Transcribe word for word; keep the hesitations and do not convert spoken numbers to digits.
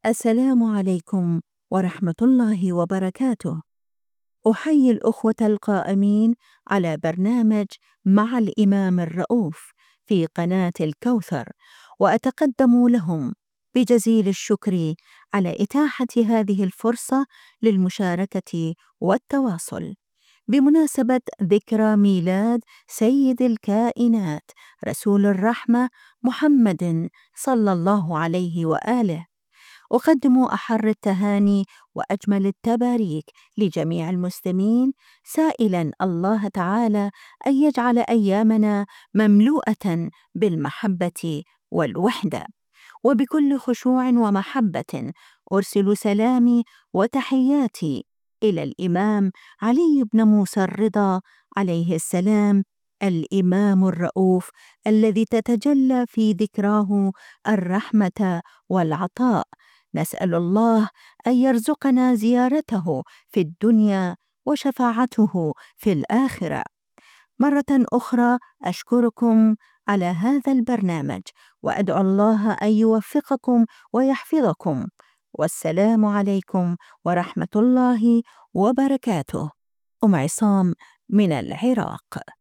السلام عليكم ورحمة الله وبركاته. أحيي الأخوة القائمين على برنامج مع الإمام الرؤوف في قناة الكوثر، وأتقدم لهم بجزيل الشكر على إتاحة هذه الفرصة للمشاركة والتواصل بمناسبة ذكرى ميلاد سيد الكائنات رسول الرحمة محمد صلى الله عليه وآله. أقدم أحر التهاني وأجمل التباريك لجميع المسلمين، سائلا الله تعالى أن يجعل أيامنا مملوءة بالمحبة والوحدة. وبكل خشوع ومحبة أرسل سلامي وتحياتي إلى الإمام علي بن موسى الرضا عليه السلام، الإمام الرؤوف الذي تتجلى في ذكراه الرحمة والعطاء. نسأل الله أن يرزقنا زيارته في الدنيا وشفاعته في الآخرة. مرة أخرى أشكركم على هذا البرنامج، وأدعو الله أن يوفقكم ويحفظكم. والسلام عليكم ورحمة الله وبركاته. أم عصام من العراق.